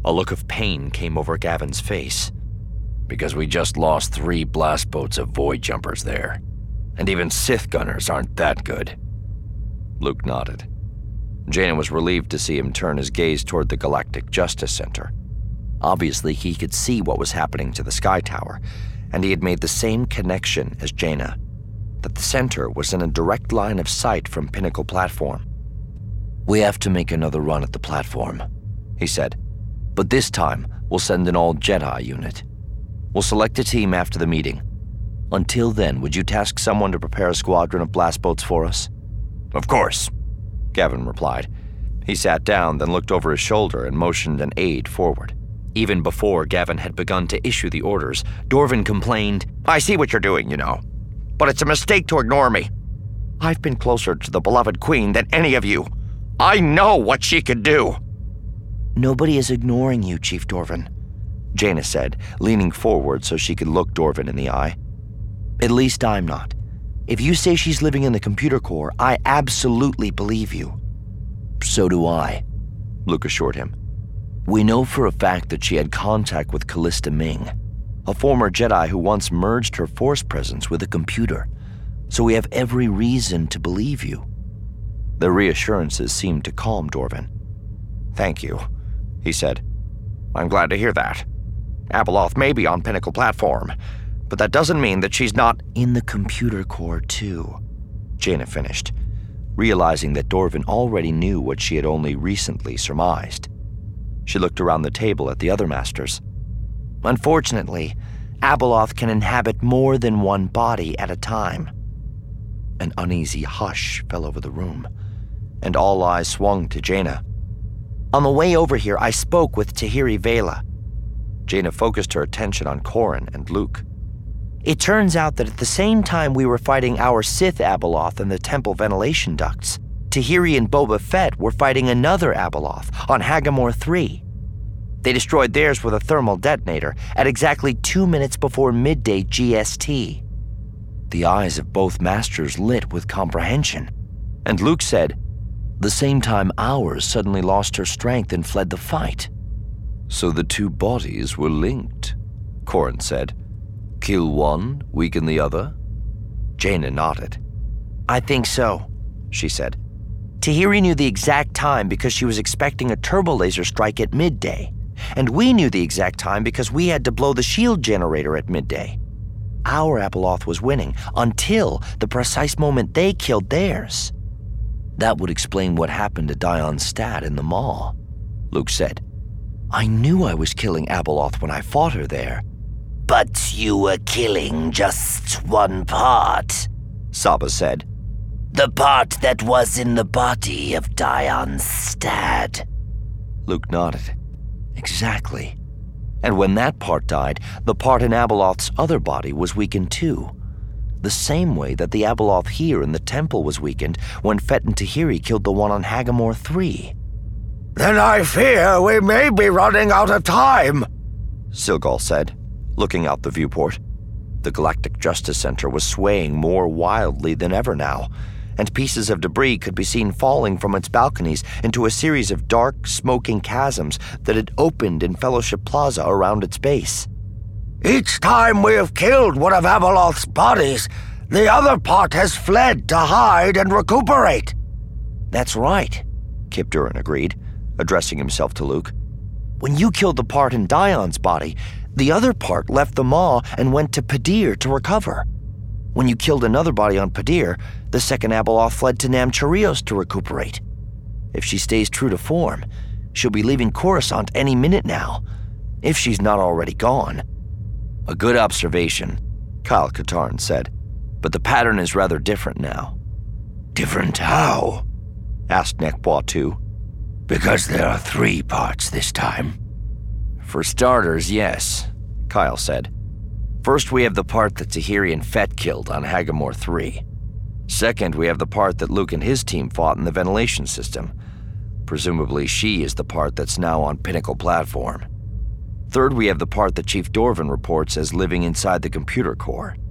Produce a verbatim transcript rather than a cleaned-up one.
A look of pain came over Gavin's face. Because we just lost three blast boats of Void Jumpers there. And even Sith gunners aren't that good. Luke nodded. Jaina was relieved to see him turn his gaze toward the Galactic Justice Center. Obviously, he could see what was happening to the Sky Tower, and he had made the same connection as Jaina, that the center was in a direct line of sight from Pinnacle Platform. "We have to make another run at the platform," he said. "But this time, we'll send an all-Jedi unit. We'll select a team after the meeting. Until then, would you task someone to prepare a squadron of blast boats for us?" "Of course," Gavin replied. He sat down, then looked over his shoulder and motioned an aide forward. Even before Gavin had begun to issue the orders, Dorvin complained, "I see what you're doing, you know, but it's a mistake to ignore me. I've been closer to the beloved queen than any of you. I know what she could do." "Nobody is ignoring you, Chief Dorvin," Jaina said, leaning forward so she could look Dorvin in the eye. "At least I'm not. If you say she's living in the computer core, I absolutely believe you." "So do I," Luke assured him. "We know for a fact that she had contact with Callista Ming, a former Jedi who once merged her Force presence with a computer, so we have every reason to believe you." The reassurances seemed to calm Dorvin. "Thank you," he said. "I'm glad to hear that. Abeloth may be on Pinnacle Platform, but that doesn't mean that she's not in the computer core too," Jaina finished, realizing that Dorvin already knew what she had only recently surmised. She looked around the table at the other masters. "Unfortunately, Abeloth can inhabit more than one body at a time." An uneasy hush fell over the room, and all eyes swung to Jaina. "On the way over here, I spoke with Tahiri Vela." Jaina focused her attention on Corran and Luke. "It turns out that at the same time we were fighting our Sith Abeloth in the temple ventilation ducts, Tahiri and Boba Fett were fighting another Abeloth on Hagamore three. They destroyed theirs with a thermal detonator at exactly two minutes before midday G S T." The eyes of both masters lit with comprehension, and Luke said, "The same time ours suddenly lost her strength and fled the fight." "So the two bodies were linked," Corran said. "Kill one, weaken the other?" Jaina nodded. "I think so," she said. "Tahiri knew the exact time because she was expecting a turbo laser strike at midday, and we knew the exact time because we had to blow the shield generator at midday. Our Abeloth was winning until the precise moment they killed theirs." "That would explain what happened to Dion Stad in the mall," Luke said. "I knew I was killing Abeloth when I fought her there." "But you were killing just one part," Saba said. "The part that was in the body of Dion Stad." Luke nodded. "Exactly. And when that part died, the part in Abeloth's other body was weakened too. The same way that the Abeloth here in the temple was weakened when Fett and Tahiri killed the one on Hagamore three. "Then I fear we may be running out of time," Silgal said, looking out the viewport. The Galactic Justice Center was swaying more wildly than ever now, and pieces of debris could be seen falling from its balconies into a series of dark, smoking chasms that had opened in Fellowship Plaza around its base. "Each time we have killed one of Abeloth's bodies, the other part has fled to hide and recuperate." "That's right," Kip Duran agreed, addressing himself to Luke. "When you killed the part in Dion's body, the other part left the Maw and went to Padir to recover. When you killed another body on Padir, the second Abeloth fled to Nam Charios to recuperate. If she stays true to form, she'll be leaving Coruscant any minute now, if she's not already gone." "A good observation," Kyle Katarn said, "but the pattern is rather different now." "Different how?" asked Nekboa too. "Because there are three parts this time." "For starters, yes," Kyle said. "First, we have the part that Tahiri and Fett killed on Hagamore three. Second, we have the part that Luke and his team fought in the ventilation system. Presumably, she is the part that's now on Pinnacle Platform. Third, we have the part that Chief Dorvin reports as living inside the computer core.